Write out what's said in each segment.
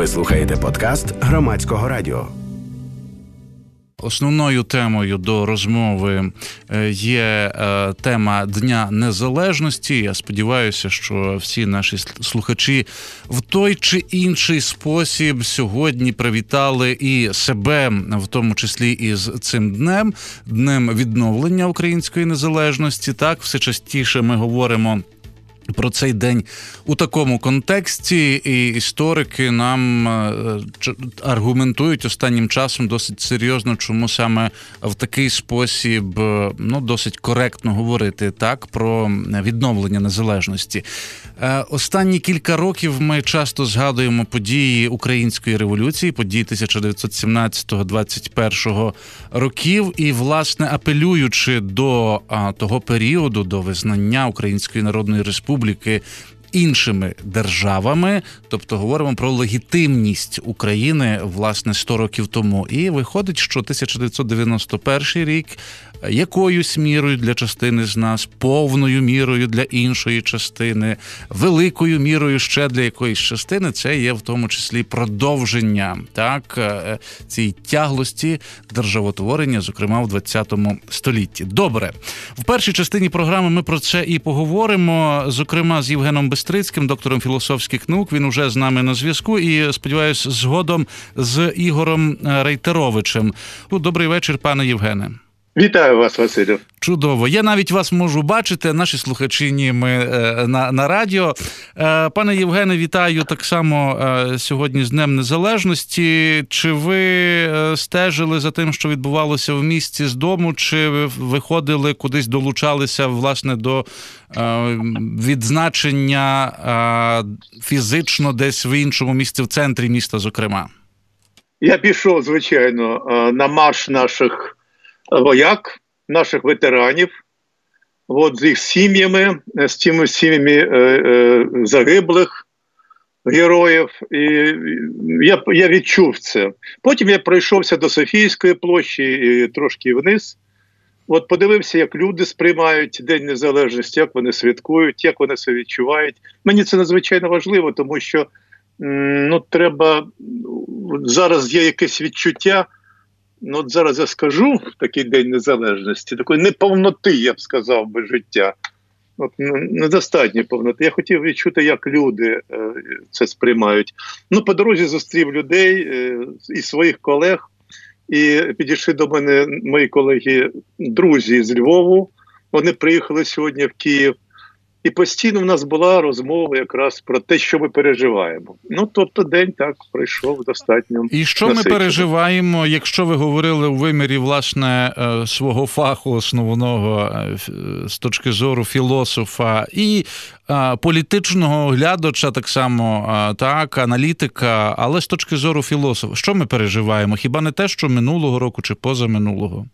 Ви слухаєте подкаст Громадського радіо. Основною темою до розмови є тема Дня Незалежності. Я сподіваюся, що всі наші слухачі в той чи інший спосіб сьогодні привітали і себе, в тому числі із цим Днем відновлення української незалежності. Так, все частіше ми говоримо про цей день у такому контексті, і історики нам аргументують останнім часом досить серйозно, чому саме в такий спосіб, досить коректно говорити так про відновлення незалежності. Останні кілька років ми часто згадуємо події Української революції, події 1917-21 років, і, власне, апелюючи до того періоду, до визнання Української Народної Республіки іншими державами, тобто говоримо про легітимність України, власне, 100 років тому. І виходить, що 1991 рік якоюсь мірою для частини з нас, повною мірою для іншої частини, великою мірою ще для якоїсь частини, це є в тому числі продовження цієї тяглості державотворення, зокрема в 20 столітті. Добре. В першій частині програми ми про це і поговоримо, зокрема з Євгеном Бистрицьким, доктором філософських наук. Він уже з нами на зв'язку і, сподіваюся, згодом з Ігорем Рейтеровичем. Добрий вечір, пане Євгене. Вітаю вас, Василю. Чудово. Я навіть вас можу бачити, наші слухачі ми на радіо. Пане Євгене, вітаю так само сьогодні з Днем Незалежності. Чи ви стежили за тим, що відбувалося в місті з дому, чи виходили кудись, долучалися, власне, до відзначення фізично десь в іншому місці, в центрі міста, зокрема? Я пішов, звичайно, на марш наших вояк, наших ветеранів, з їх сім'ями, з тими сім'ями загиблих героїв. І я відчув це. Потім я пройшовся до Софійської площі і трошки вниз. Подивився, як люди сприймають День Незалежності, як вони святкують, як вони себе відчувають. Мені це надзвичайно важливо, тому що треба, зараз є якесь відчуття. Зараз я скажу в такий День Незалежності, такої неповноти, я б сказав би, життя. Недостатньо повноти. Я хотів відчути, як люди це сприймають. По дорозі зустрів людей і своїх колег, і підійшли до мене мої колеги, друзі з Львову. Вони приїхали сьогодні в Київ. І постійно в нас була розмова якраз про те, що ми переживаємо. Тобто день так пройшов достатньо. І що ми переживаємо, якщо ви говорили у вимірі, власне, свого фаху основного з точки зору філософа і політичного глядача так само, аналітика, але з точки зору філософа, що ми переживаємо? Хіба не те, що минулого року чи позаминулого?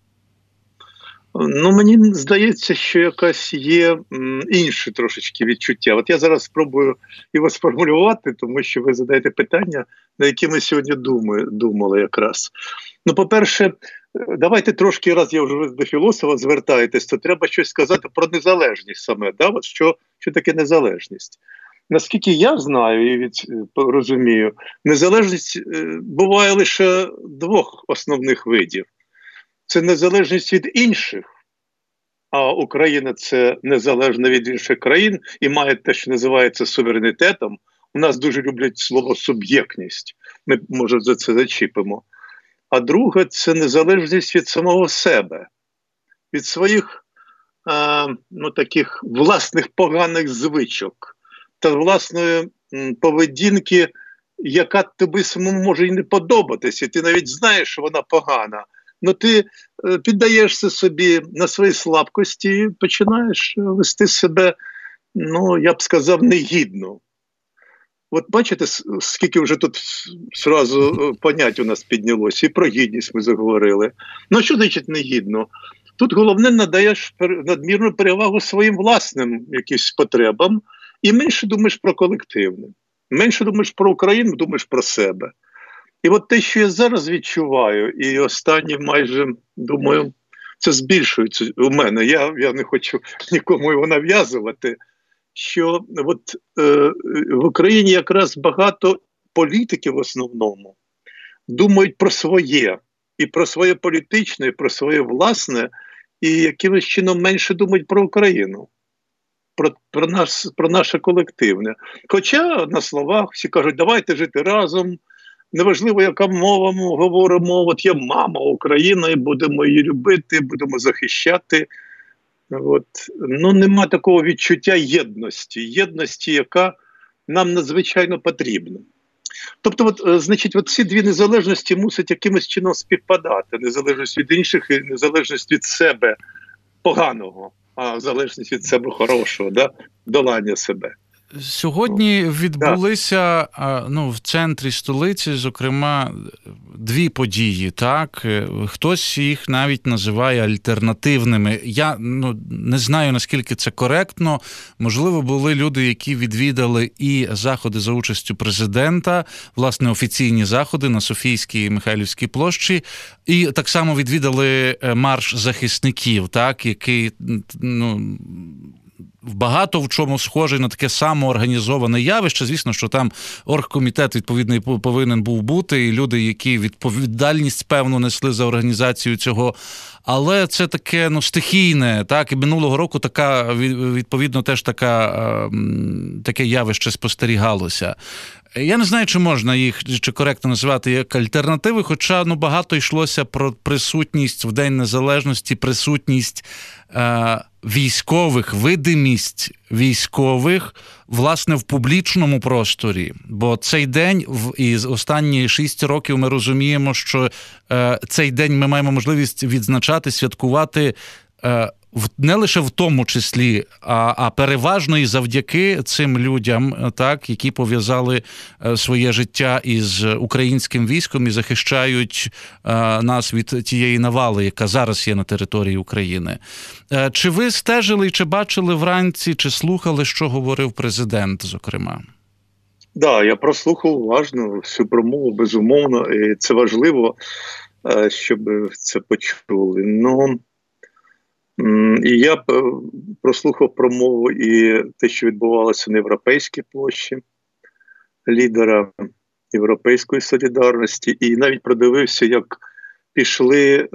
Мені здається, що якась є інше трошечки відчуття. Я зараз спробую його сформулювати, тому що ви задаєте питання, на які ми сьогодні думали якраз. По-перше, давайте трошки, раз я вже до філософа звертаєтесь, то треба щось сказати про незалежність саме. Що таке незалежність? Наскільки я знаю і розумію, незалежність буває лише двох основних видів. Це незалежність від інших, а Україна – це незалежна від інших країн і має те, що називається суверенітетом. У нас дуже люблять слово «суб'єктність». Ми, може, за це зачіпимо. А друге – це незалежність від самого себе, від своїх таких власних поганих звичок та власної поведінки, яка тобі самому може і не подобатися. Ти навіть знаєш, що вона погана. Ти піддаєшся собі на свої слабкості і починаєш вести себе, я б сказав, негідно. Бачите, скільки вже тут зразу понять у нас піднялося, і про гідність ми заговорили. Що значить негідно? Тут головне надаєш надмірну перевагу своїм власним якимось потребам і менше думаєш про колективне. Менше думаєш про Україну, думаєш про себе. І те, що я зараз відчуваю, і останні майже, думаю, це збільшується у мене. Я не хочу нікому його нав'язувати, що в Україні якраз багато політики в основному думають про своє, і про своє політичне, і про своє власне, і якимось чином менше думають про Україну, про наше колективне. Хоча на словах всі кажуть, давайте жити разом, неважливо, яка мова ми говоримо, от є мама Україна, і будемо її любити, будемо захищати. От. Ну, нема такого відчуття єдності, яка нам надзвичайно потрібна. Тобто, значить, ці дві незалежності мусять якимось чином співпадати. Незалежність від інших і незалежність від себе поганого, а залежність від себе хорошого, долання себе. Сьогодні відбулися в центрі столиці, зокрема, дві події, так? Хтось їх навіть називає альтернативними. Я не знаю, наскільки це коректно. Можливо, були люди, які відвідали і заходи за участю президента, власне, офіційні заходи на Софійській і Михайлівській площі, і так само відвідали марш захисників, так, який, багато в чому схожий на таке самоорганізоване явище. Звісно, що там оргкомітет відповідний повинен був бути, і люди, які відповідальність, певно, несли за організацію цього. Але це таке, стихійне, так, і минулого року відповідно, теж таке явище спостерігалося. Я не знаю, чи можна їх, чи коректно називати як альтернативи, хоча, багато йшлося про присутність в День Незалежності, присутність військових, видимість військових, власне, в публічному просторі. Бо цей день, і останні 6 років ми розуміємо, що цей день ми маємо можливість відзначати, святкувати не лише в тому числі, а переважно і завдяки цим людям, так, які пов'язали своє життя із українським військом і захищають нас від тієї навали, яка зараз є на території України. Чи ви стежили, чи бачили вранці, чи слухали, що говорив президент, зокрема? Так, я прослухав уважно всю промову, безумовно, і це важливо, щоб це почули. І я прослухав промову і те, що відбувалося на Європейській площі, лідера Європейської солідарності, і навіть продивився, як пішли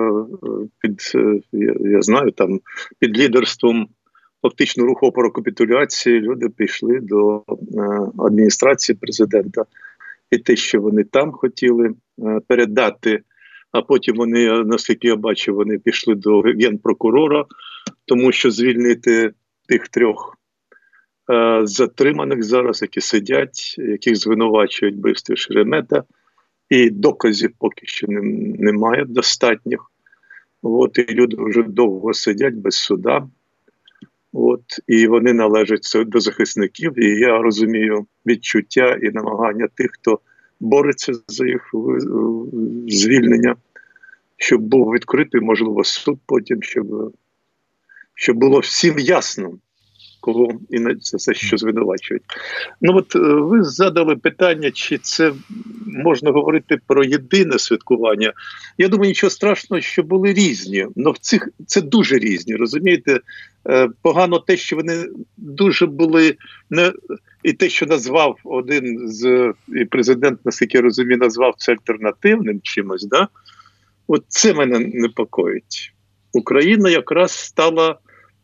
під лідерством фактично руху опору капітуляції, люди пішли до адміністрації президента. І те, що вони там хотіли передати, а потім вони, наскільки я бачив, вони пішли до генпрокурора, тому що звільнити тих 3 затриманих зараз, які сидять, яких звинувачують в вбивстві Шеремета, і доказів поки що немає достатніх. І люди вже довго сидять без суда. І вони належать до захисників, і я розумію відчуття і намагання тих, хто бореться за їх звільнення, щоб був відкритий, можливо, суд потім, щоб було всім ясно, кого і за що звинувачують. Ви задали питання, чи це можна говорити про єдине святкування. Я думаю, нічого страшного, що були різні, але це дуже різні, розумієте? Погано те, що вони дуже були, і те, що назвав один і президент, наскільки я розумію, назвав це альтернативним чимось, це мене непокоїть. Україна якраз стала,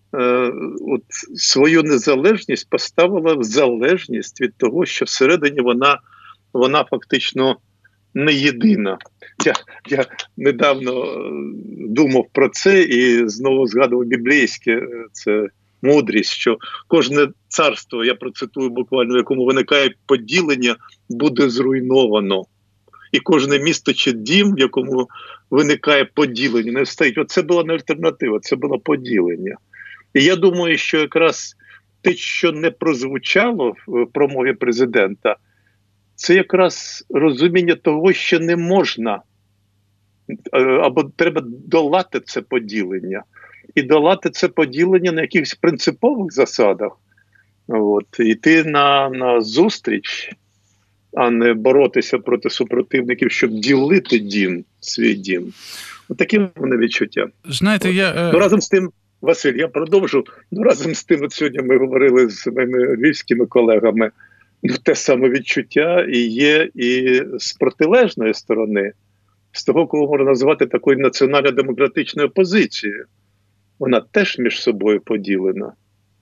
свою незалежність поставила в залежність від того, що всередині вона фактично не єдина. Я недавно думав про це і знову згадував біблійське, це мудрість, що кожне царство, я процитую буквально, в якому виникає поділення, буде зруйновано. І кожне місто чи дім, в якому виникає поділення, не встоїть. Це була не альтернатива, це було поділення. І я думаю, що якраз те, що не прозвучало в промові президента, це якраз розуміння того, що не можна, або треба долати це поділення. І долати це поділення на якихось принципових засадах. Йти на зустріч, а не боротися проти супротивників, щоб ділити свій дім. Таке в мене відчуття. Знаєте, разом з тим, Василь, я продовжу. Разом з тим, сьогодні ми говорили з моїми львівськими колегами, те саме відчуття і є і з протилежної сторони, з того, кого можна назвати такою національно-демократичною опозицією. Вона теж між собою поділена.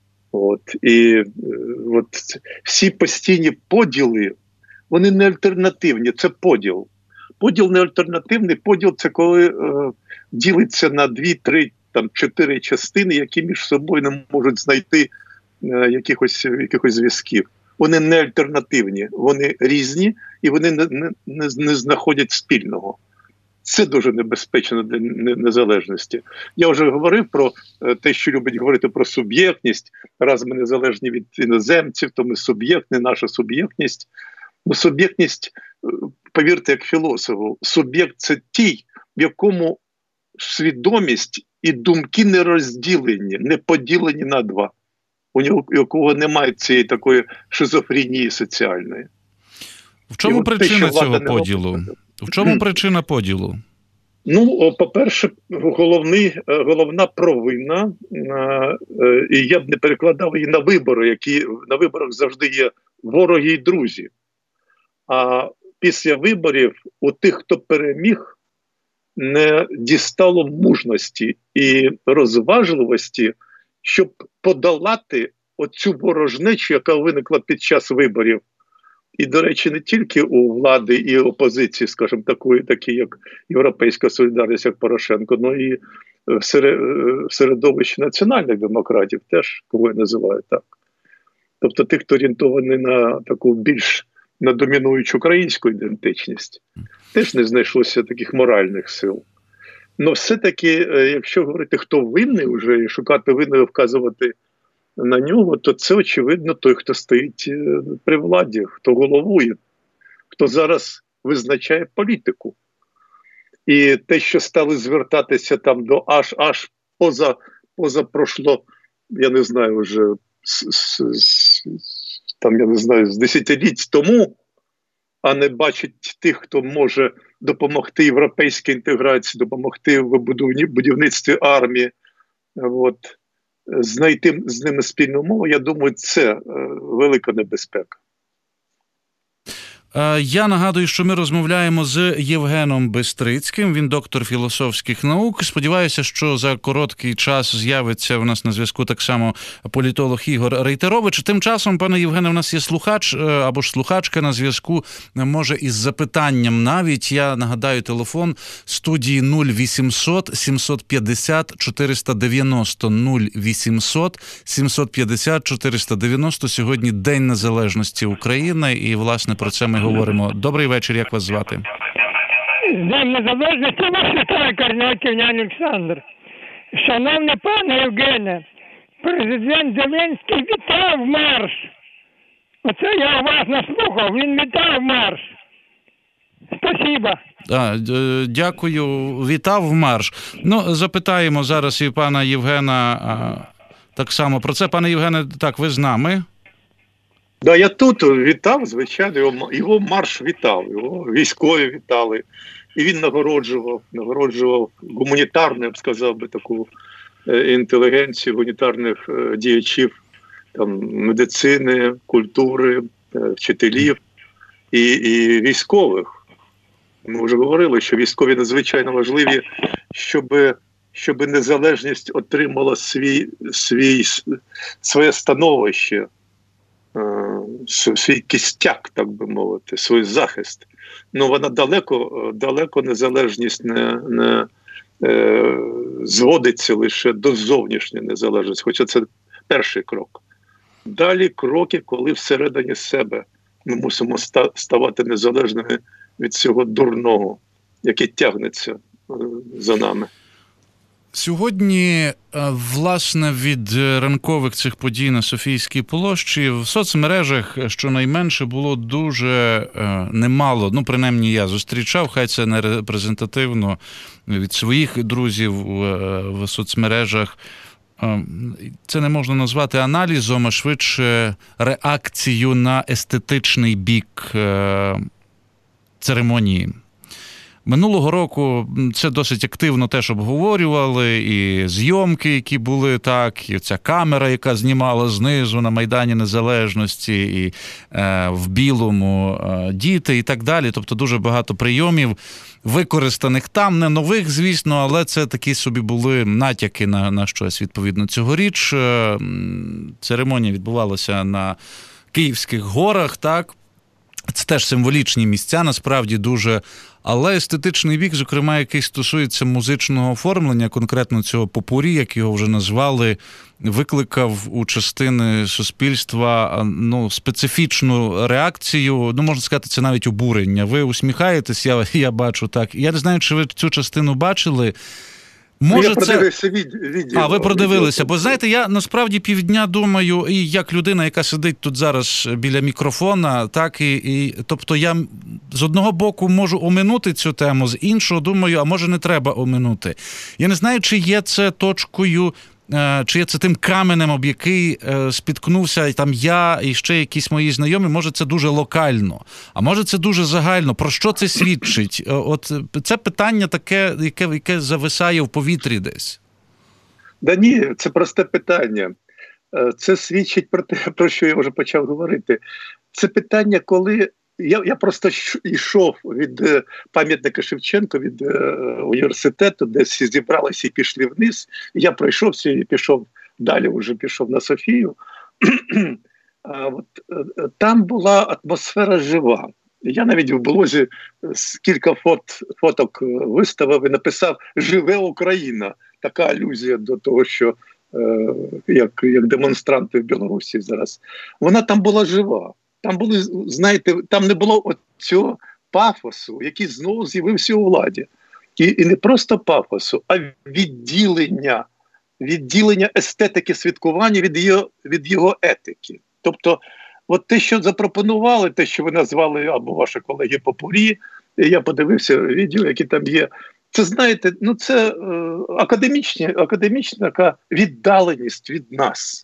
От всі постійні поділи, вони не альтернативні, це поділ. Поділ не альтернативний, поділ – це коли ділиться на 2, 3, 4 частини, які між собою не можуть знайти якихось зв'язків. Вони не альтернативні, вони різні і вони не знаходять спільного. Це дуже небезпечно для незалежності. Я вже говорив про те, що любить говорити про суб'єктність. Раз ми незалежні від іноземців, то ми суб'єктні, наша суб'єктність. Суб'єктність, повірте, як філософу, суб'єкт – це ті, в якому свідомість і думки не розділені, не поділені на два. У якого немає цієї такої шизофренії соціальної. В чому причина цього поділу? В чому причина поділу? Ну, по-перше, головна провина, і я б не перекладав її на вибори, які на виборах завжди є вороги і друзі. А після виборів у тих, хто переміг, не дістало мужності і розважливості, щоб подолати оцю ворожнечу, яка виникла під час виборів. І, до речі, не тільки у влади і опозиції, скажімо, такі як Європейська солідарність, як Порошенко, але і в середовищі національних демократів теж, кого я називаю так. Тобто тих, хто орієнтований на таку більш на домінуючу українську ідентичність, теж не знайшлося таких моральних сил. Але все-таки, якщо говорити, хто винний вже, і шукати винного, вказувати на нього, то це, очевидно, той, хто стоїть при владі, хто головує, хто зараз визначає політику. І те, що стали звертатися там до аж поза прошло, я не знаю, вже з десятиліть тому, а не бачить тих, хто може допомогти європейській інтеграції, допомогти в будівництві армії, знайти з ними спільну мову, я думаю, це велика небезпека. Я нагадую, що ми розмовляємо з Євгеном Бистрицьким, він доктор філософських наук. Сподіваюся, що за короткий час з'явиться в нас на зв'язку так само політолог Ігор Рейтерович. Тим часом, пане Євгене, в нас є слухач або ж слухачка на зв'язку, може із запитанням навіть. Я нагадаю, телефон студії 0800 750 490 0800 750 490. Сьогодні День Незалежності України і, власне, про це ми говоримо. Добрий вечір, як вас звати? День Незалежності, вас вітає Карнаків Ян Олександр. Шановний пане Євгене, президент Зеленський вітав марш. Оце я уважно слухав, він вітав марш. Спасибо. Дякую, вітав марш. Запитаємо зараз і пана Євгена так само про це. Пане Євгене, так, ви з нами? Да, я тут вітав, звичайно, його марш вітав, його військові вітали. І він нагороджував гуманітарну, я б сказав би, таку інтелігенцію, гуманітарних діячів там, медицини, культури, вчителів і військових. Ми вже говорили, що військові надзвичайно важливі, щоб незалежність отримала своє становище, свій кістяк, так би мовити, свій захист. Вона далеко незалежність не зводиться лише до зовнішньої незалежності, хоча це перший крок. Далі кроки, коли всередині себе ми мусимо ставати незалежними від цього дурного, який тягнеться за нами. Сьогодні, власне, від ранкових цих подій на Софійській площі в соцмережах щонайменше було дуже немало, принаймні я зустрічав, хай це не репрезентативно від своїх друзів в соцмережах. Це не можна назвати аналізом, а швидше реакцію на естетичний бік церемонії. Минулого року це досить активно теж обговорювали, і зйомки, які були так, і ця камера, яка знімала знизу на Майдані Незалежності, і в білому діти і так далі. Тобто дуже багато прийомів використаних там, не нових, звісно, але це такі собі були натяки на щось. Відповідно, цьогоріч церемонія відбувалася на Київських горах, так? Це теж символічні місця, насправді дуже, але естетичний бік, зокрема, який стосується музичного оформлення, конкретно цього попурі, як його вже назвали, викликав у частини суспільства специфічну реакцію, можна сказати, це навіть обурення. Ви усміхаєтесь, я бачу так. Я не знаю, чи ви цю частину бачили. Може, я продивився відео. Ви продивилися. Бо, знаєте, я насправді півдня думаю, і як людина, яка сидить тут зараз біля мікрофона, так, тобто я з одного боку можу оминути цю тему, з іншого думаю, а може не треба оминути. Я не знаю, чи є це точкою, чи є це тим каменем, об який спіткнувся там я і ще якісь мої знайомі, може це дуже локально, а може це дуже загально. Про що це свідчить? От це питання таке, яке зависає в повітрі десь. Да ні, це просте питання. Це свідчить про те, про що я вже почав говорити. Це питання, коли я просто йшов від пам'ятника Шевченка, від університету, де всі зібралися і пішли вниз. Я пройшовся і пішов далі, вже пішов на Софію. Там була атмосфера жива. Я навіть в блозі кілька фоток виставив і написав «Живе Україна». Така алюзія до того, що як демонстранти в Білорусі зараз. Вона там була жива. Там були, знаєте, там не було цього пафосу, який знову з'явився у владі. І не просто пафосу, а відділення естетики святкування від його етики. Тобто, от те, що запропонували, те, що ви назвали, або ваші колеги попурі, я подивився відео, які там є. Це, знаєте, це академічна така віддаленість від нас.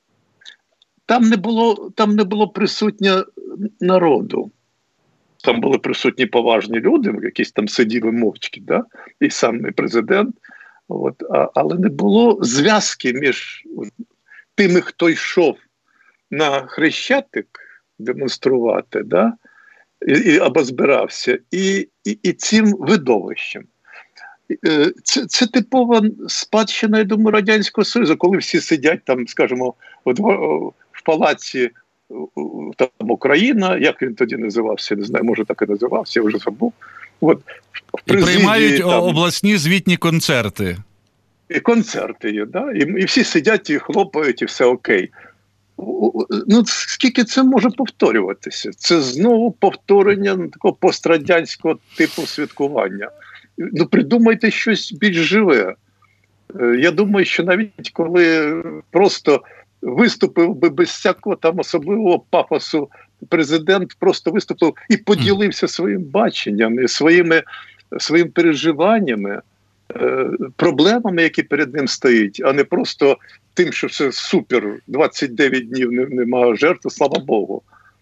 Там не було присутньо народу. Там були присутні поважні люди, якісь там сиділи мовчки, да? І сам президент. Але не було зв'язки між тими, хто йшов на Хрещатик демонструвати, да? Або збирався, і цим видовищем. Це типова спадщина, я думаю, Радянського Союзу, коли всі сидять там, скажімо, в палаці там Україна, як він тоді називався, не знаю, може так і називався, я вже забув. І приймають обласні звітні концерти. І концерти є, да? І всі сидять і хлопають, і все окей. Скільки це може повторюватися? Це знову повторення такого пострадянського типу святкування. Придумайте щось більш живе. Я думаю, що навіть коли просто виступив би без всякого там особливого пафосу президент, просто виступив і поділився своїм баченням, своїм переживаннями, проблемами, які перед ним стоять, а не просто тим, що все супер, 29 днів немає жертв, слава Богу.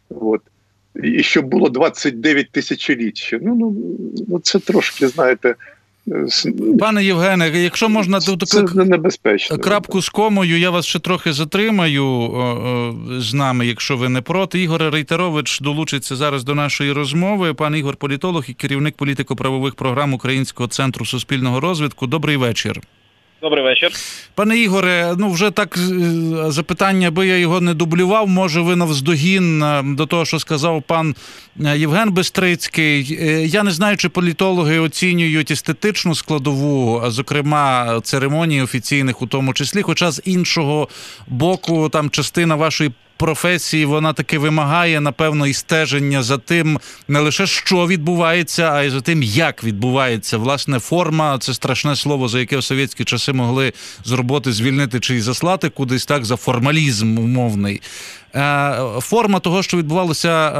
І щоб було 29 тисячоліть. Це трошки, знаєте... Пане Євгене, якщо можна крапку з комою, я вас ще трохи затримаю з нами, якщо ви не проти. Ігор Рейтерович долучиться зараз до нашої розмови. Пан Ігор – політолог і керівник політико-правових програм Українського центру суспільного розвитку. Добрий вечір. Добрий вечір. Пане Ігоре, вже так запитання, аби я його не дублював, може ви навздогін до того, що сказав пан Євген Бистрицький. Я не знаю, чи політологи оцінюють естетичну складову, зокрема церемонії офіційних у тому числі, хоча з іншого боку, там частина вашої професії, вона таки вимагає, напевно, і стеження за тим, не лише що відбувається, а й за тим, як відбувається. Власне, форма – це страшне слово, за яке в совєтські часи могли з роботи звільнити чи й заслати кудись, так, за формалізм умовний. Форма того, що відбувалося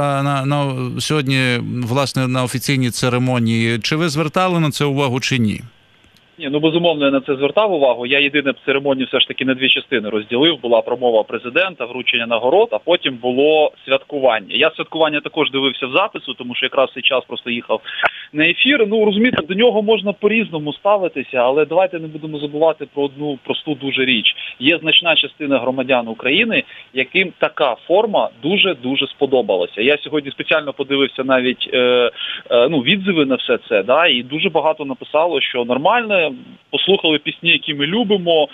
сьогодні, власне, на офіційній церемонії, чи ви звертали на це увагу, чи ні? Ні, ну безумовно, я на це звертав увагу. Я єдине церемонію все ж таки на дві частини розділив. Була промова президента, вручення нагород, а потім було святкування. Я святкування також дивився в запису, тому що якраз в цей час просто їхав на ефір. Ну, розумієте, до нього можна по-різному ставитися, але давайте не будемо забувати про одну просту дуже річ. Є значна частина громадян України, яким така форма дуже-дуже сподобалася. Я сьогодні спеціально подивився навіть відзиви на все це, да, і дуже багато написало, що нормально, послухали пісні, які ми любимо,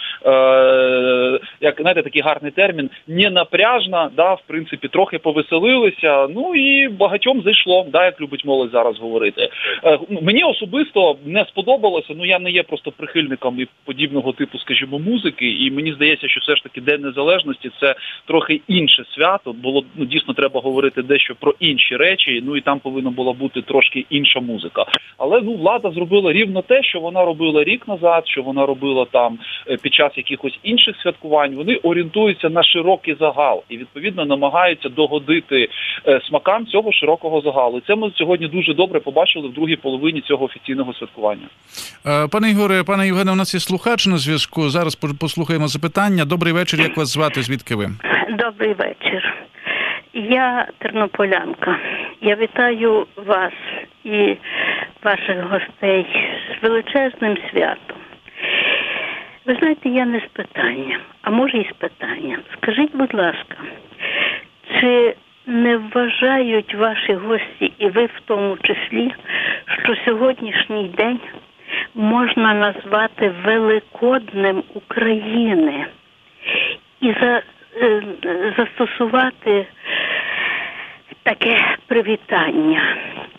як, знаєте, такий гарний термін, не напряжна, да, в принципі, трохи повеселилися, ну і багатьом зайшло, да, як любить молодь зараз говорити. Мені особисто не сподобалося, ну я не є просто прихильником і подібного типу, скажімо, музики, і мені здається, що все ж таки День Незалежності – це трохи інше свято, було, ну, дійсно треба говорити дещо про інші речі, ну і там повинна була бути трошки інша музика. Але, ну, влада зробила рівно те, що вона робила рік назад, що вона робила там під час якихось інших святкувань. Вони орієнтуються на широкий загал і, відповідно, намагаються догодити смакам цього широкого загалу. І це ми сьогодні дуже добре побачили в другій половині цього офіційного святкування. Пане Ігоре, пане Євгене, у нас є слухач на зв'язку. Зараз послухаємо запитання. Добрий вечір, як вас звати, звідки ви? Добрий вечір. Я тернополянка. Я вітаю вас і ваших гостей з величезним святом. Ви знаєте, я не з питання, а може і з питання. Скажіть, будь ласка, чи не вважають ваші гості, і ви в тому числі, що сьогоднішній день можна назвати Великоднем України і застосувати таке привітання?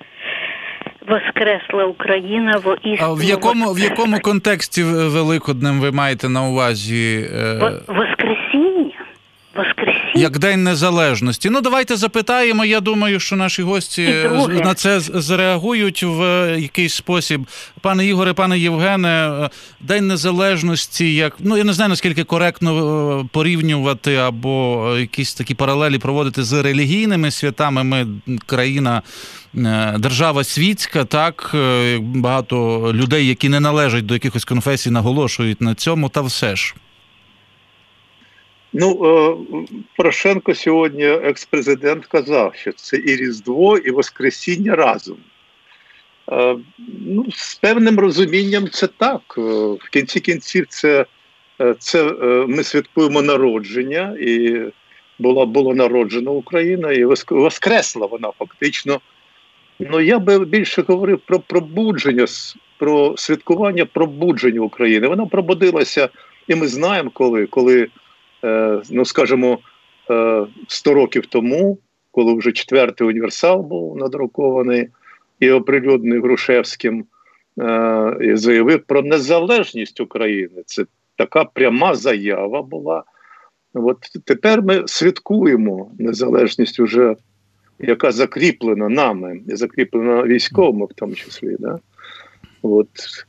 Воскресла Україна, воістину. А в якому контексті Великоднем ви маєте на увазі? Воскресіння. Як День Незалежності. Ну, давайте запитаємо. Я думаю, що наші гості на це зреагують в якийсь спосіб. Пане Ігоре, пане Євгене, День Незалежності, як, ну, я не знаю, наскільки коректно порівнювати або якісь такі паралелі проводити з релігійними святами. Ми країна, держава світська, так, багато людей, які не належать до якихось конфесій, наголошують на цьому, та все ж. Ну, Порошенко сьогодні, екс-президент, казав, що це і Різдво, і Воскресіння разом. Ну, з певним розумінням це так. В кінці кінців це ми святкуємо народження, і було народжена Україна, і воскресла вона фактично. Ну, я би більше говорив про пробудження, про святкування пробудження України. Вона пробудилася, і ми знаємо, коли ну, скажімо, 100 років тому, коли вже 4-й універсал був надрукований і оприлюднений Грушевським, і заявив про незалежність України. Це така пряма заява була. От тепер ми святкуємо незалежність уже, яка закріплена нами, і закріплена військовими в тому числі. Да? От.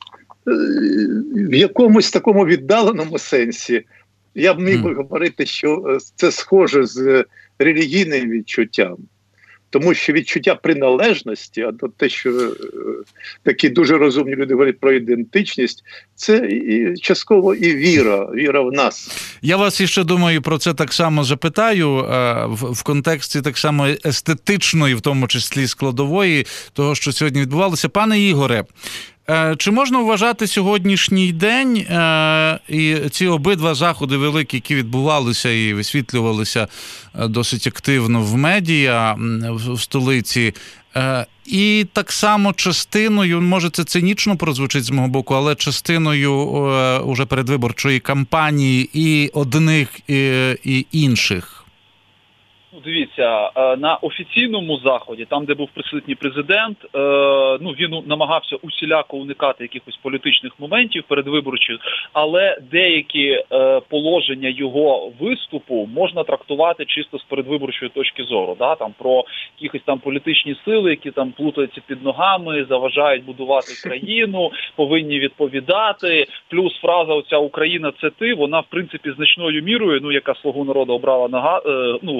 В якомусь такому віддаленому сенсі я б міг би говорити, що це схоже з релігійним відчуттям. Тому що відчуття приналежності, а те, що такі дуже розумні люди говорять про ідентичність, це і частково і віра в нас. Я вас іще, думаю, про це так само запитаю, в контексті так само естетичної, в тому числі складової, того, що сьогодні відбувалося. Пане Ігоре, чи можна вважати сьогоднішній день і ці обидва заходи великі, які відбувалися і висвітлювалися досить активно в медіа в столиці, і так само частиною, може це цинічно прозвучить з мого боку, але частиною уже передвиборчої кампанії і одних, і інших? Дивіться, на офіційному заході, там, де був присутній президент, він намагався усіляко уникати якихось політичних моментів передвиборчих, але деякі положення його виступу можна трактувати чисто з передвиборчої точки зору, да? Там про якісь там політичні сили, які там плутаються під ногами, заважають будувати країну, повинні відповідати. Плюс фраза оця «Україна – це ти», вона в принципі значною мірою, яка «Слугу народу» обрала гаслом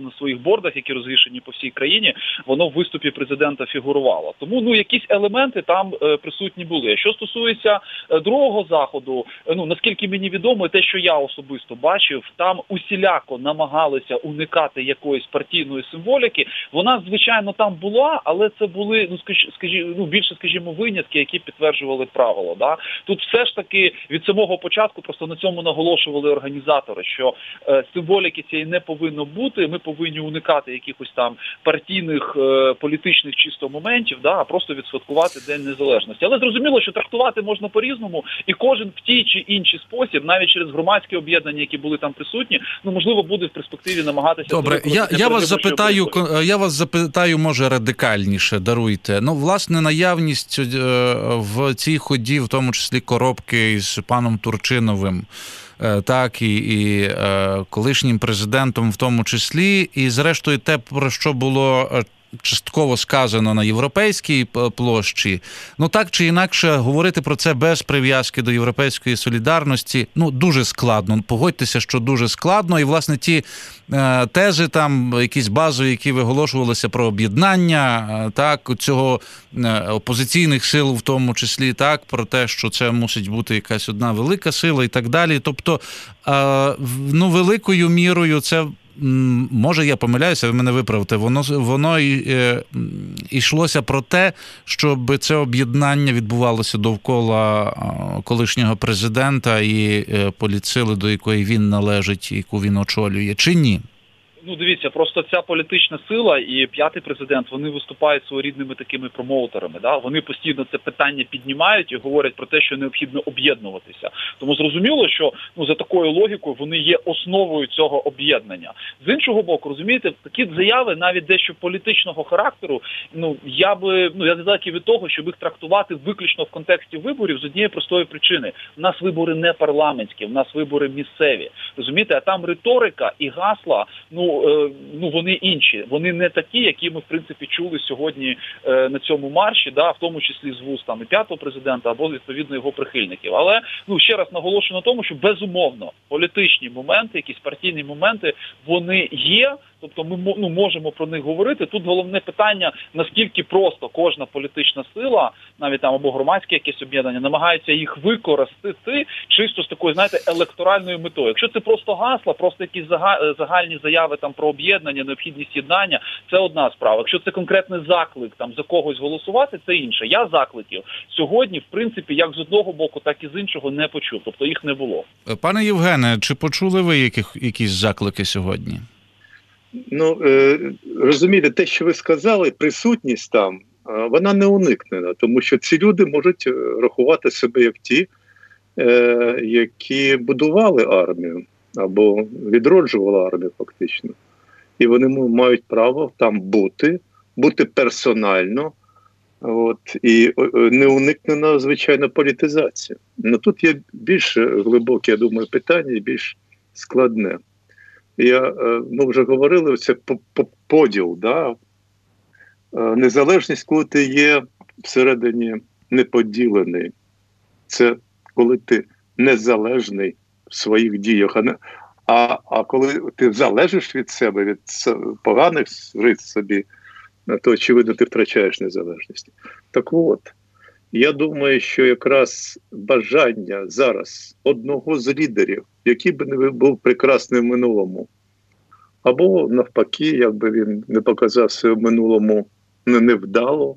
на своїх бордах, які розвішені по всій країні, воно в виступі президента фігурувало. Тому, якісь елементи там присутні були. Що стосується другого заходу, наскільки мені відомо, те, що я особисто бачив, там усіляко намагалися уникати якоїсь партійної символіки. Вона, звичайно, там була, але це були, більше, скажімо, винятки, які підтверджували правило. Да? Тут все ж таки від самого початку просто на цьому наголошували організатори, що символіки цієї не повинно бути, ми повинні уникати якихось там партійних, політичних чисто моментів, да, а просто відсвяткувати День Незалежності. Але зрозуміло, що трактувати можна по-різному, і кожен в тій чи інший спосіб, навіть через громадські об'єднання, які були там присутні, можливо, буде в перспективі намагатися... Добре, я вас запитаю, може, радикальніше, даруйте. Власне, наявність в цій ході, в тому числі коробки із паном Турчиновим, так, і колишнім президентом в тому числі, і зрештою те, про що було частково сказано на європейській площі, так чи інакше говорити про це без прив'язки до європейської солідарності, дуже складно. Погодьтеся, що дуже складно. І, власне, ті тези там, якісь базові, які виголошувалися про об'єднання, так, цього опозиційних сил в тому числі, так, про те, що це мусить бути якась одна велика сила і так далі. Тобто, великою мірою це, може, я помиляюся, ви мене виправте, воно йшлося про те, щоб це об'єднання відбувалося довкола колишнього президента і політсили, до якої він належить, яку він очолює, чи ні? Дивіться, просто ця політична сила і п'ятий президент, вони виступають своєрідними такими промоутерами. Да? Вони постійно це питання піднімають і говорять про те, що необхідно об'єднуватися. Тому зрозуміло, що за такою логікою вони є основою цього об'єднання. З іншого боку, розумієте, такі заяви, навіть дещо політичного характеру, я далекий від того, щоб їх трактувати виключно в контексті виборів з однієї простої причини. У нас вибори не парламентські, у нас вибори місцеві. Розумієте, а там риторика і гасла, вони інші. Вони не такі, які ми, в принципі, чули сьогодні на цьому марші, да, в тому числі з вуст і п'ятого президента, або, відповідно, його прихильників. Але, ще раз наголошую на тому, що, безумовно, політичні моменти, якісь партійні моменти, вони є. Тобто ми можемо про них говорити. Тут головне питання, наскільки просто кожна політична сила, навіть там або громадське якесь об'єднання, намагається їх використати чисто з такою, електоральною метою. Якщо це просто гасла, просто якісь загальні заяви там про об'єднання, необхідність єднання, це одна справа. Якщо це конкретний заклик там за когось голосувати, це інше. Я закликів сьогодні, в принципі, як з одного боку, так і з іншого не почув. Тобто їх не було. Пане Євгене, чи почули ви якісь заклики сьогодні? Розумієте, те, що ви сказали, присутність там, вона не уникнена, тому що ці люди можуть рахувати себе як ті, які будували армію або відроджували армію фактично. І вони мають право там бути персонально, і не уникнена, звичайно, політизація. Тут є більш глибоке, я думаю, питання і більш складне. Ми вже говорили, це поділ, да? Незалежність, коли ти є всередині неподілений. Це коли ти незалежний в своїх діях. А коли ти залежиш від себе, від поганих рис собі, то, очевидно, ти втрачаєш незалежність. Так от, я думаю, що якраз бажання зараз одного з лідерів, який би не був прекрасний в минулому, або навпаки, якби він не показав себе в минулому невдало,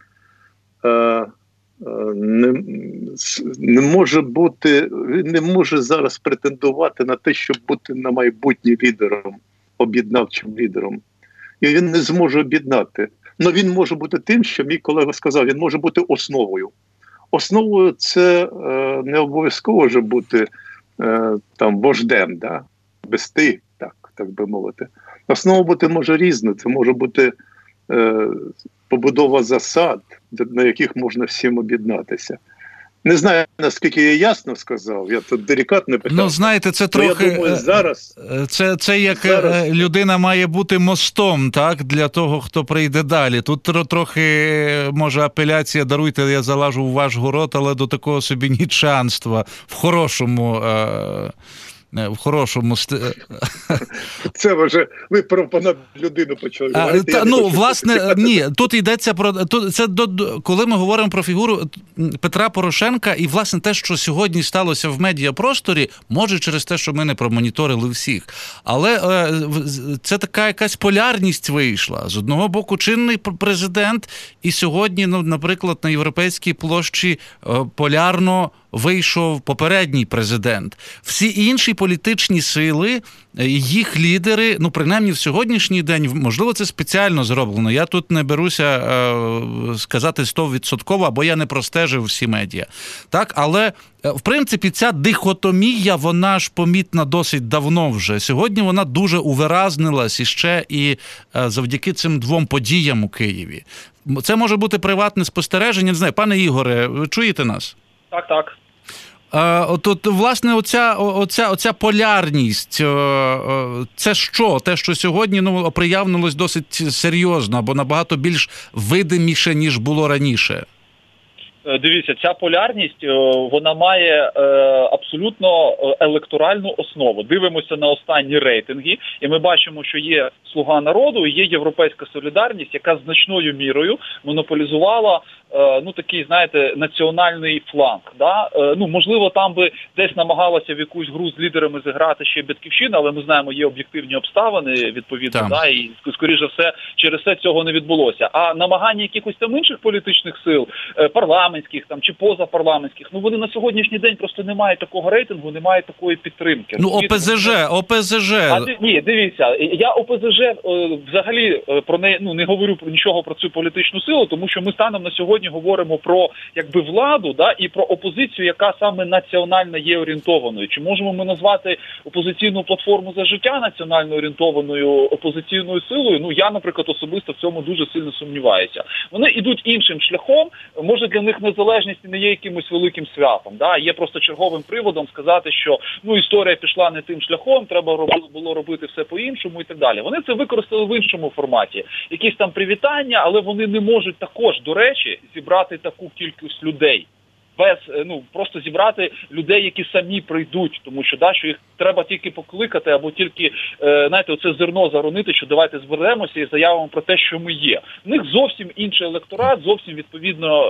не може бути, він не може зараз претендувати на те, щоб бути на майбутнє лідером, об'єднавчим лідером. І він не зможе об'єднати. Але він може бути тим, що мій колега сказав, він може бути основою. Основою це не обов'язково вже бути там вождем, да? Вести, так би мовити. Основа бути може різна. Це може бути побудова засад, на яких можна всім об'єднатися. Не знаю, наскільки я ясно сказав, я тут делікатно питав. Знаєте, це трохи... Я думаю, зараз... Це як зараз... людина має бути мостом, так, для того, хто прийде далі. Тут трохи, може, апеляція, даруйте, я залажу в ваш город, але до такого собі нічанства, в хорошому в хорошому Це вже ви про людину почали говорити. Власне, ні, тут йдеться про... Коли ми говоримо про фігуру Петра Порошенка і, власне, те, що сьогодні сталося в медіапросторі, може через те, що ми не промоніторили всіх. Але це така якась полярність вийшла. З одного боку, чинний президент, і сьогодні, наприклад, на Європейській площі полярно вийшов попередній президент. Всі інші політичні сили, їх лідери, принаймні в сьогоднішній день, можливо, це спеціально зроблено. Я тут не беруся сказати 100%, бо я не простежив всі медіа. Так, але в принципі ця дихотомія, вона ж помітна досить давно вже. Сьогодні вона дуже увиразнилась іще і завдяки цим двом подіям у Києві. Це може бути приватне спостереження. Не знаю, пане Ігоре, ви чуєте нас? Так. От, власне, оця полярність, це що? Те, що сьогодні оприявнилось досить серйозно, або набагато більш видиміше, ніж було раніше? Дивіться, ця полярність, вона має абсолютно електоральну основу. Дивимося на останні рейтинги, і ми бачимо, що є «Слуга народу» і є «Європейська солідарність», яка значною мірою монополізувала такий, знаєте, національний фланг. Да? Можливо, там би десь намагалася в якусь гру з лідерами зіграти ще Батьківщина, але ми знаємо, є об'єктивні обставини, відповідно, да? І, скоріше все, через це цього не відбулося. А намагання якихось там інших політичних сил, парламентських там чи позапарламентських, вони на сьогоднішній день просто не мають такого рейтингу, не мають такої підтримки. ОПЗЖ. Ні, дивіться, я ОПЗЖ взагалі про неї не говорю нічого про цю політичну силу, тому що ми станом на сьогодні говоримо про владу, да, і про опозицію, яка саме національно є орієнтованою. Чи можемо ми назвати опозиційну платформу «За життя» національно орієнтованою опозиційною силою? Я, наприклад, особисто в цьому дуже сильно сумніваюся. Вони йдуть іншим шляхом. Може, для них незалежність не є якимось великим святом. Да? Є просто черговим приводом сказати, що історія пішла не тим шляхом, треба було робити все по-іншому і так далі. Вони це використали в іншому форматі. Якісь там привітання, але вони не можуть також, до речі, зібрати таку кількість людей. Без, просто зібрати людей, які самі прийдуть, тому що, що їх треба тільки покликати, або тільки, оце зерно заронити, що давайте зберемося і заявимо про те, що ми є. В них зовсім інший електорат, зовсім, відповідно,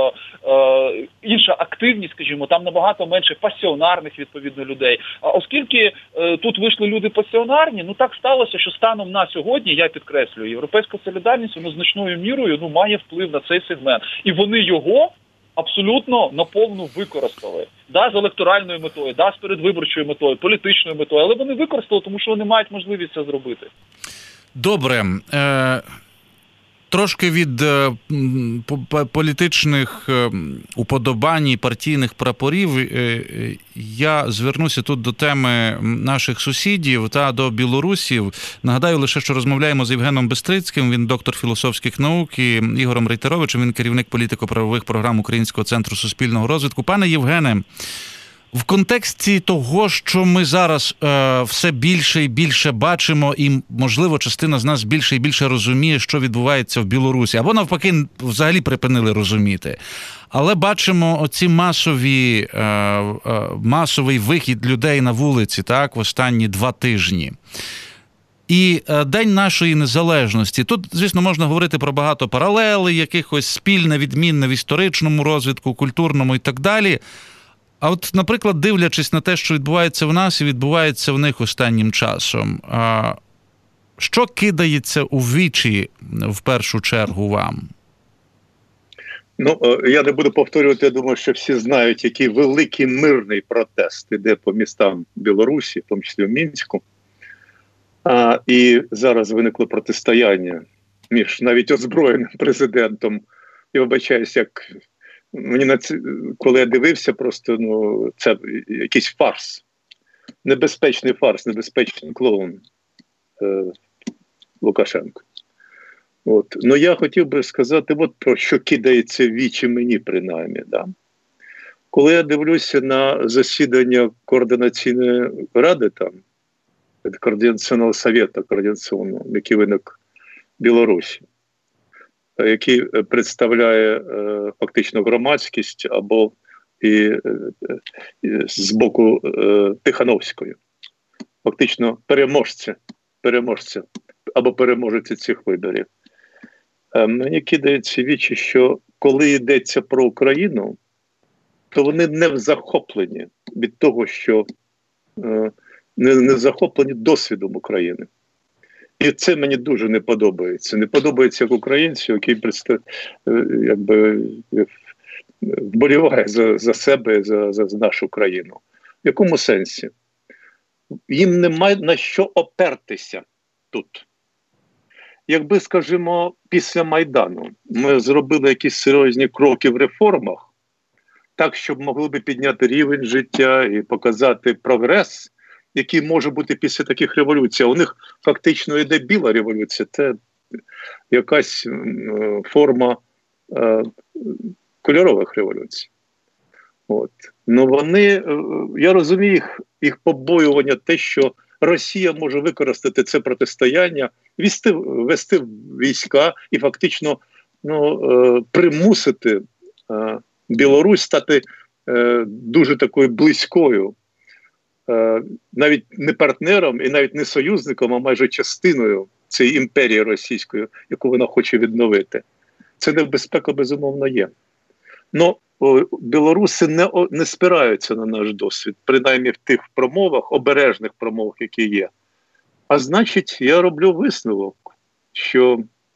інша активність, скажімо, там набагато менше пасіонарних, відповідно, людей. А оскільки тут вийшли люди пасіонарні, так сталося, що станом на сьогодні, я підкреслюю, Європейська солідарність, вона значною мірою, має вплив на цей сегмент. І вони його абсолютно наповну використали. З електоральною метою, з передвиборчою метою, політичною метою, але вони використали, тому що вони мають можливість це зробити. Добре. Трошки від політичних уподобань і партійних прапорів я звернуся тут до теми наших сусідів та до білорусів. Нагадаю лише, що розмовляємо з Євгеном Бестрицьким, він доктор філософських наук, і Ігорем Рейтеровичем, він керівник політико-правових програм Українського центру суспільного розвитку. Пане Євгене, в контексті того, що ми зараз все більше і більше бачимо, і, можливо, частина з нас більше і більше розуміє, що відбувається в Білорусі, або навпаки, взагалі припинили розуміти. Але бачимо оці масовий вихід людей на вулиці, так, в останні 2 тижні. І День нашої незалежності. Тут, звісно, можна говорити про багато паралелей, якихось спільне, відмінне в історичному розвитку, культурному і так далі. А от, наприклад, дивлячись на те, що відбувається в нас і відбувається в них останнім часом, що кидається у вічі в першу чергу вам? Я не буду повторювати, я думаю, що всі знають, який великий мирний протест іде по містам Білорусі, в тому числі в Мінську. І зараз виникло протистояння між навіть озброєним президентом. Я вибачаюсь, як... коли я дивився, просто це якийсь фарс, небезпечний фарс, небезпечний клоун Лукашенко. Я хотів би сказати, про що кидається в вічі мені, принаймні. Да? Коли я дивлюся на засідання Координаційної ради, Координаційного совєту, який виник в Білорусі, який представляє фактично громадськість або і з боку Тихановської. фактично переможця або переможеця цих виборів. Мені кидається в вічі, що коли йдеться про Україну, то вони не захоплені від того, що не захоплені досвідом України. І це мені дуже не подобається. Не подобається як українцю, який вболіває за себе, за нашу країну. В якому сенсі? Їм немає на що опертися тут. Якби, скажімо, після Майдану ми зробили якісь серйозні кроки в реформах, так, щоб могли би підняти рівень життя і показати прогрес, який може бути після таких революцій. А у них фактично йде біла революція. Це якась форма кольорових революцій. От. Ну вони, я розумію їх побоювання, те, що Росія може використати це протистояння, вести війська і фактично примусити Білорусь стати дуже такою близькою, навіть не партнером і навіть не союзником, а майже частиною цієї імперії російської, яку вона хоче відновити. Це небезпека, безумовно, є. Но білоруси не спираються на наш досвід, принаймні в тих промовах, обережних промовах, які є. А значить, я роблю висновок, що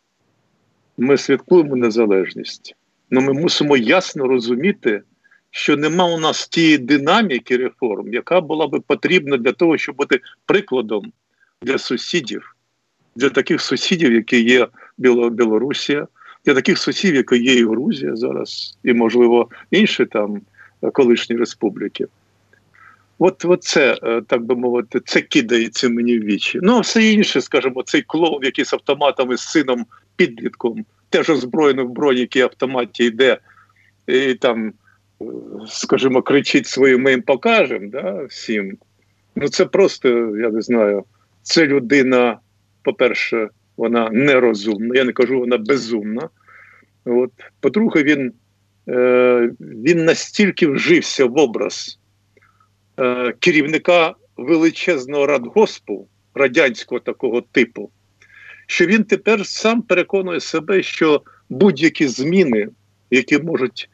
ми святкуємо незалежність. Но ми мусимо ясно розуміти, що нема у нас тієї динаміки реформ, яка була би потрібна для того, щоб бути прикладом для сусідів, для таких сусідів, які є Білорусія, для таких сусідів, які є і Грузія зараз, і, можливо, інші там колишні республіки. От це, так би мовити, це кидається мені в вічі. Ну, а все інше, скажімо, цей клоун, який з автоматами, з сином, підлітком, теж озброєно в броніки автоматі йде, і там, скажімо, кричить своїм «ми їм покажемо», да, всім. Ну, це просто, я не знаю, це людина, по-перше, вона нерозумна, я не кажу, вона безумна. От. По-друге, він настільки вжився в образ керівника величезного радгоспу, радянського такого типу, що він тепер сам переконує себе, що будь-які зміни, які можуть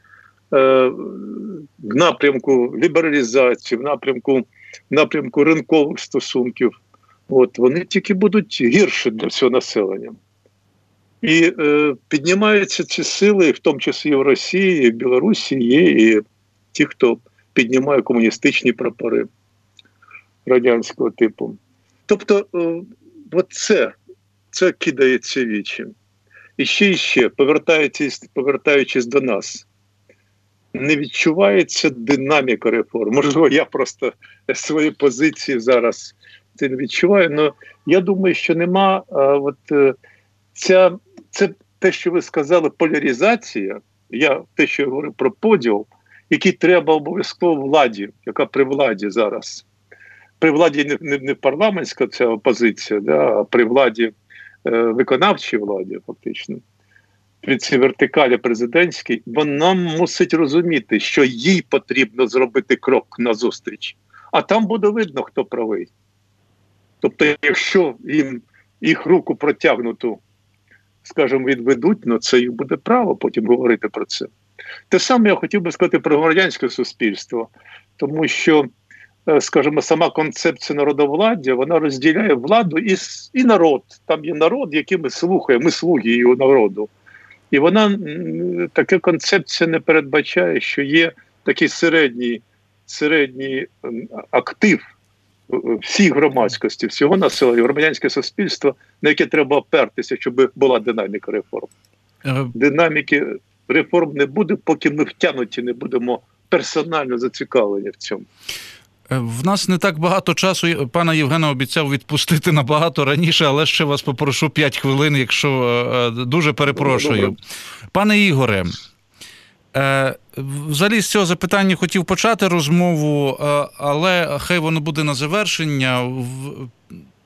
в напрямку лібералізації, в напрямку ринкових стосунків, от, вони тільки будуть гірші для всього населення. І піднімаються ці сили, в тому числі і в Росії, і в Білорусі, є і ті, хто піднімає комуністичні прапори радянського типу. Тобто, це кидається вічі. І ще, повертаючись до нас, не відчувається динаміка реформ. Можливо, я просто свої позиції зараз це не відчуваю, але я думаю, що нема це те, що ви сказали, поляризація, те, що я говорю про поділ, який треба обов'язково владі, яка при владі зараз. При владі не парламентська ця опозиція, да, а при владі, виконавчій владі, фактично, при цій вертикалі президентській, вона мусить розуміти, що їй потрібно зробити крок назустріч. А там буде видно, хто правий. Тобто, якщо їх руку протягнуту, скажімо, відведуть, це їх буде право потім говорити про це. Те саме я хотів би сказати про громадянське суспільство, тому що, скажімо, сама концепція народовладдя, вона розділяє владу і народ. Там є народ, який ми слухаємо, ми слуги його народу. І така концепція не передбачає, що є такий середній актив всій громадськості, всього населення, громадянське суспільство, на яке треба опертися, щоб була динаміка реформ. Динаміки реформ не буде, поки ми втягнуті не будемо персонально зацікавлені в цьому. В нас не так багато часу. Пана Євгена обіцяв відпустити набагато раніше, але ще вас попрошу 5 хвилин, якщо дуже перепрошую. Добре. Пане Ігоре, взагалі з цього запитання хотів почати розмову, але хай воно буде на завершення.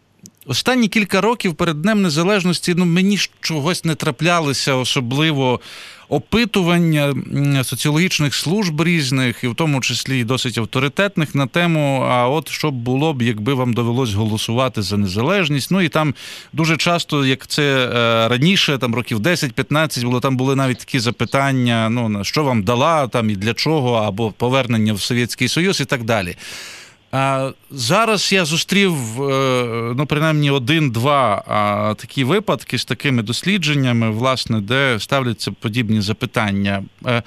Останні кілька років перед Днем Незалежності мені чогось не траплялися особливо опитування соціологічних служб різних, і в тому числі досить авторитетних, на тему, а от що б було б, якби вам довелось голосувати за незалежність. Ну і там дуже часто, як це раніше, там років 10-15 було, там були навіть такі запитання, ну, що вам дала, там і для чого, або повернення в Совєтський Союз і так далі. Зараз я зустрів, ну, принаймні, 1-2 такі випадки з такими дослідженнями, власне, де ставляться подібні запитання.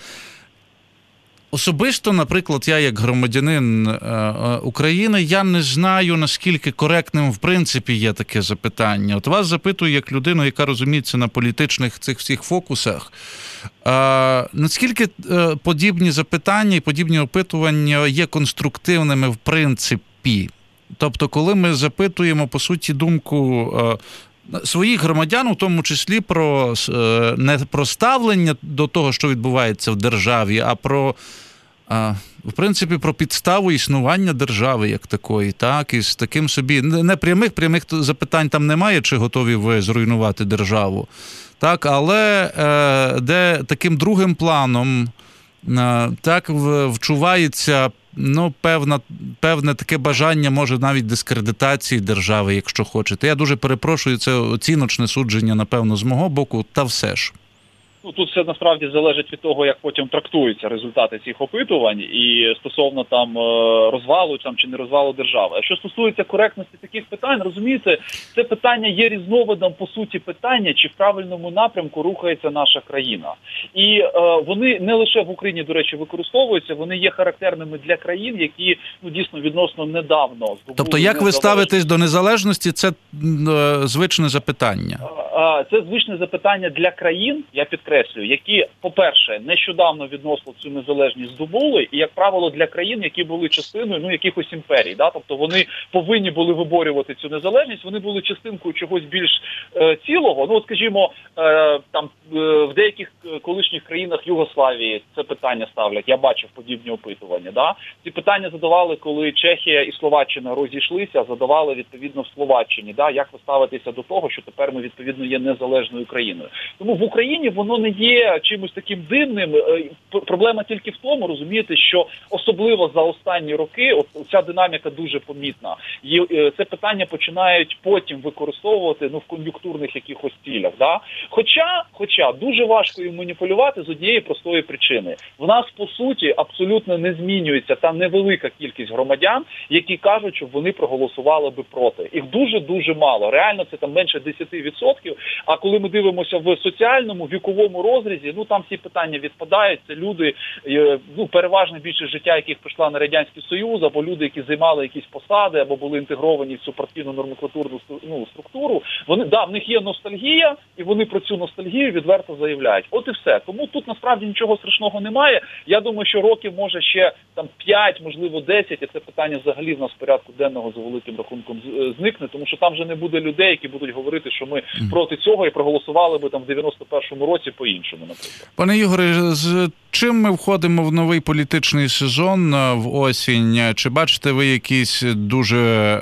Особисто, наприклад, я як громадянин України, я не знаю, наскільки коректним в принципі є таке запитання. От вас запитую як людину, яка розуміється на політичних цих всіх фокусах, наскільки подібні запитання і подібні опитування є конструктивними в принципі? Тобто, коли ми запитуємо, по суті, думку своїх громадян, у тому числі не про ставлення до того, що відбувається в державі, а про, в принципі, про підставу існування держави як такої, так, і з таким собі, не прямих запитань там немає, чи готові ви зруйнувати державу, так, але де таким другим планом так вчувається, ну, певне таке бажання, може, навіть дискредитації держави, якщо хочете. Я дуже перепрошую, це оціночне судження, напевно, з мого боку, та все ж. Ну, тут все насправді залежить від того, як потім трактуються результати цих опитувань і стосовно там розвалу там, чи не розвалу держави. А що стосується коректності таких питань, розумієте, це питання є різновидом, по суті, питання, чи в правильному напрямку рухається наша країна. І вони не лише в Україні, до речі, використовуються, вони є характерними для країн, які, ну, дійсно, відносно недавно здобули. Тобто, як ви ставитесь до незалежності, це звичне запитання? Це звичне запитання для країн, я підкреслюю, які, по-перше, нещодавно відносно цю незалежність здобули, і, як правило, для країн, які були частиною, ну, якихось імперій, да? Тобто вони повинні були виборювати цю незалежність, вони були частинкою чогось більш цілого. Ну, от, скажімо, там в деяких колишніх країнах Югославії це питання ставлять, я бачив подібні опитування, да? Ці питання задавали, коли Чехія і Словаччина розійшлися, задавали відповідно в Словаччині, да? Як ви ставитеся до того, що тепер ми, відповідно, є незалежною країною. Тому в Україні воно не є чимось таким дивним. Проблема тільки в тому, розумієте, що особливо за останні роки от ця динаміка дуже помітна. І це питання починають потім використовувати, ну, в кон'юнктурних якихось цілях. Да? Хоча дуже важко їм маніпулювати з однієї простої причини. В нас, по суті, абсолютно не змінюється та невелика кількість громадян, які кажуть, що вони проголосували би проти. Їх дуже-дуже мало. Реально це там менше 10%. А коли ми дивимося в соціальному, віковому розрізі, ну, там всі питання відпадають. Це люди, ну, переважно більшість життя яких прийшла на Радянський Союз, або люди, які займали якісь посади, або були інтегровані в цю партійну нормотворчу структуру. Вони, да, в них є ностальгія, і вони про цю ностальгію відверто заявляють. От і все. Тому тут насправді нічого страшного немає. Я думаю, що років може ще там 5, можливо 10, і це питання взагалі в нас в порядку денного за великим рахунком зникне, тому що там вже не буде людей, які будуть говорити, що ми проти цього і проголосували би там в 91-му році по-іншому, наприклад. Пане Ігоре, з чим ми входимо в новий політичний сезон в осінь? Чи бачите ви якісь дуже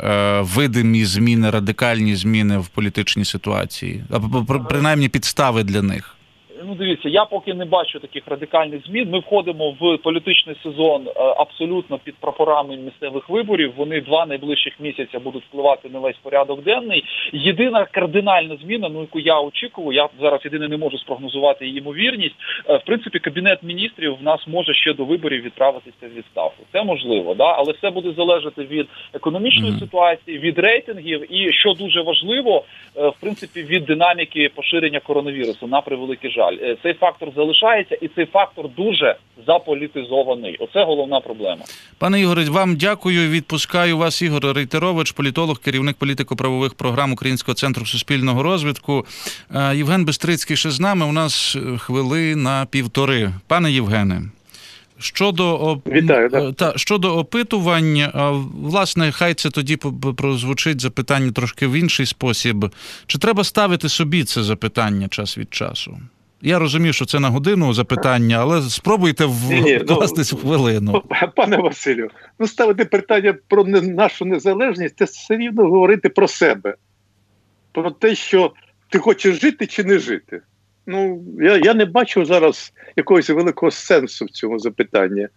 видимі зміни, радикальні зміни в політичній ситуації? Або принаймні підстави для них? Ну, дивіться, я поки не бачу таких радикальних змін. Ми входимо в політичний сезон абсолютно під прапорами місцевих виборів. Вони 2 найближчих місяця будуть впливати на весь порядок денний. Єдина кардинальна зміна, ну, яку я очікував, я зараз єдине не можу спрогнозувати її ймовірність. В принципі, Кабінет міністрів в нас може ще до виборів відправитися в відставку. Це можливо, да? Але все буде залежати від економічної ситуації, від рейтингів і, що дуже важливо, в принципі, від динаміки поширення коронавірусу, на превеликий жаль. Цей фактор залишається, і цей фактор дуже заполітизований. Оце головна проблема. Пане Ігоре, вам дякую. Відпускаю вас, Ігор Рейтерович, політолог, керівник політико-правових програм Українського центру суспільного розвитку. Євген Бистрицький ще з нами. У нас хвилина 1,5. Пане Євгене, щодо опитувань, власне, хай це тоді прозвучить запитання трошки в інший спосіб. Чи треба ставити собі це запитання час від часу? Я розумію, що це на годину запитання, але спробуйте вкластись в хвилину. Пане Василю, ставити питання про нашу незалежність – це все рівно говорити про себе. про те, що ти хочеш жити чи не жити. Ну, я не бачу зараз якогось великого сенсу в цьому запитанні.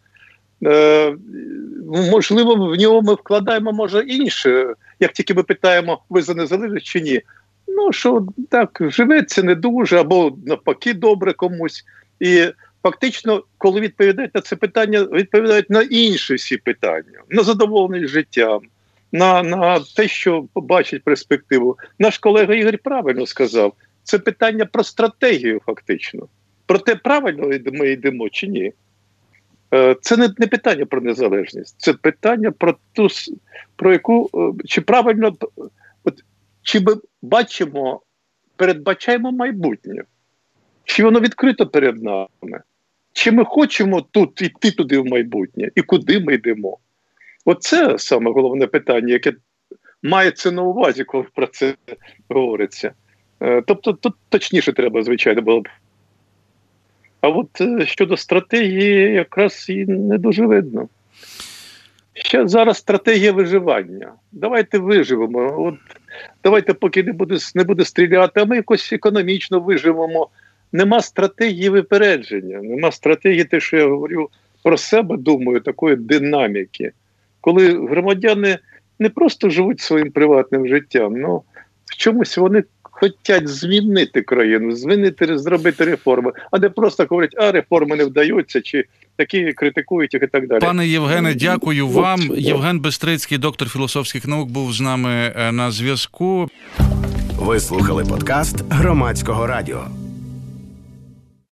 Можливо, в нього ми вкладаємо, може, інше. Як тільки ми питаємо, ви за незалежність чи ні. Ну, що так, живеться не дуже, або навпаки добре комусь. І фактично, коли відповідають на це питання, відповідають на інші всі питання. На задоволеність життям, на те, що побачить перспективу. Наш колега Ігор правильно сказав. Це питання про стратегію, фактично. Про те, правильно ми йдемо чи ні. Це не питання про незалежність. Це питання про ту, про яку, чи правильно, чи ми бачимо, передбачаємо майбутнє. Чи воно відкрито перед нами? Чи ми хочемо тут йти туди в майбутнє? І куди ми йдемо? Оце саме головне питання, яке мається на увазі, коли про це говориться. Тобто тут точніше треба, звичайно, було б. А от щодо стратегії якраз і не дуже видно. Ще зараз стратегія виживання. Давайте виживемо. От, давайте поки не буде стріляти, а ми якось економічно виживемо. Нема стратегії випередження, нема стратегії, те, що я говорю про себе, думаю, такої динаміки. Коли громадяни не просто живуть своїм приватним життям, але в чомусь вони хочуть змінити країну, зробити реформи, а не просто говорять, реформи не вдаються, чи такі критикують їх і так далі. Пане Євгене, дякую вам. Євген Бистрицький, доктор філософських наук, був з нами на зв'язку. Ви слухали подкаст Громадського радіо.